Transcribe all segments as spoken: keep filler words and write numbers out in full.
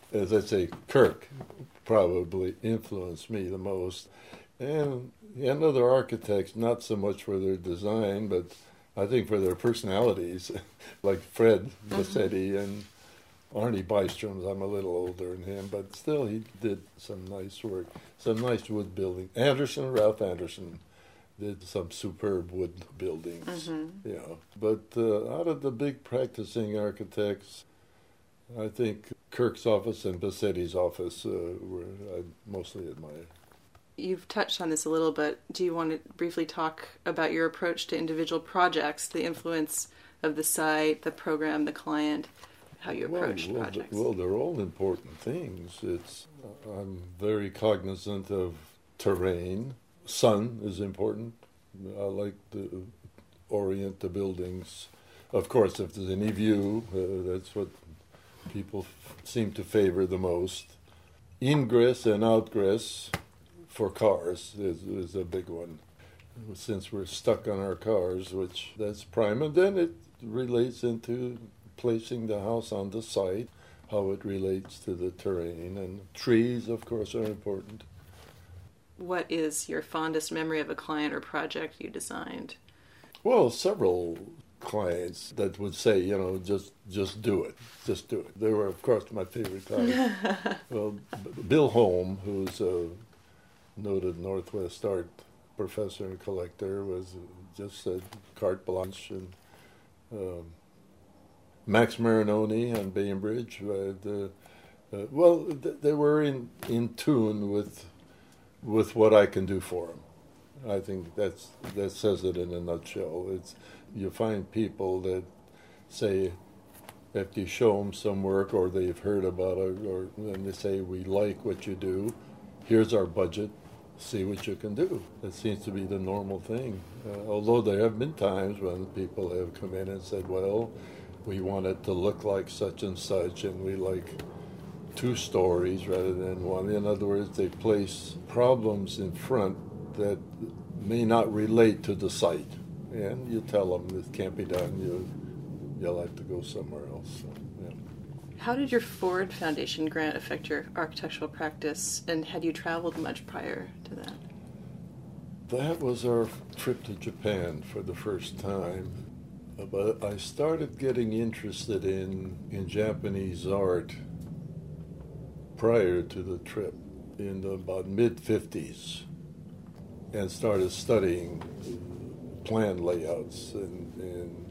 as I say, Kirk probably influenced me the most. And, and other architects, not so much for their design, but I think for their personalities, like Fred Bassetti mm-hmm. and Arnie Bystrom's. I'm a little older than him, but still he did some nice work, some nice wood building. Anderson, Ralph Anderson, did some superb wood buildings, mm-hmm. you know. But uh, out of the big practicing architects, I think Kirk's office and Bassetti's office uh, were I mostly admire. You've touched on this a little bit. Do you want to briefly talk about your approach to individual projects, the influence of the site, the program, the client, how you approach well, well, projects? Well, they're all important things. It's I'm very cognizant of terrain. Sun is important. I like to orient the buildings. Of course, if there's any view, uh, that's what people f- seem to favor the most. Ingress and outgress for cars is, is a big one, since we're stuck on our cars, which that's prime. And then it relates into placing the house on the site, how it relates to the terrain. And trees, of course, are important. What is your fondest memory of a client or project you designed? Well, several clients that would say, you know, just just do it, just do it. They were, of course, my favorite clients. Well, B- Bill Holm, who's a noted Northwest art professor and collector, was just said carte blanche. And um, Max Marinoni on Bainbridge, uh, the, uh, well, th- they were in, in tune with with what I can do for them. I think that's that says it in a nutshell. It's you find people that say, after you show them some work or they've heard about it, or then they say, we like what you do, here's our budget, see what you can do. That seems to be the normal thing. Uh, although there have been times when people have come in and said, well, we want it to look like such and such, and we like two stories rather than one. In other words, they place problems in front that may not relate to the site. And you tell them this can't be done, you, you'll have to go somewhere else. So, yeah. How did your Ford Foundation grant affect your architectural practice, and had you traveled much prior to that? That was our trip to Japan for the first time. But I started getting interested in, in Japanese art prior to the trip in the about mid-fifties, and started studying plan layouts. And, and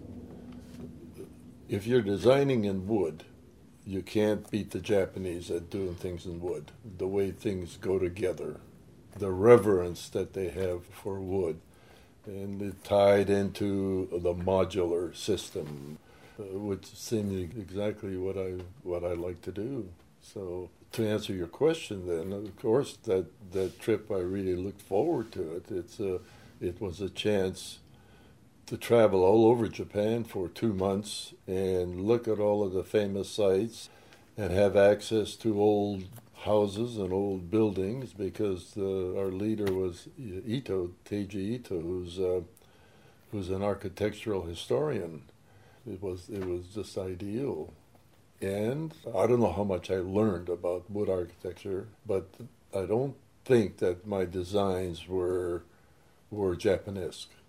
if you're designing in wood, you can't beat the Japanese at doing things in wood. The way things go together, the reverence that they have for wood, and it tied into the modular system, uh, which seemed exactly what I what I like to do. So to answer your question, then, of course, that, that trip, I really looked forward to it. It's a, it was a chance to travel all over Japan for two months and look at all of the famous sites and have access to old houses and old buildings, because uh, our leader was Ito, Teiji Ito, who's uh, who's an architectural historian. It was it was just ideal. And I don't know how much I learned about wood architecture, but I don't think that my designs were were Japanesque.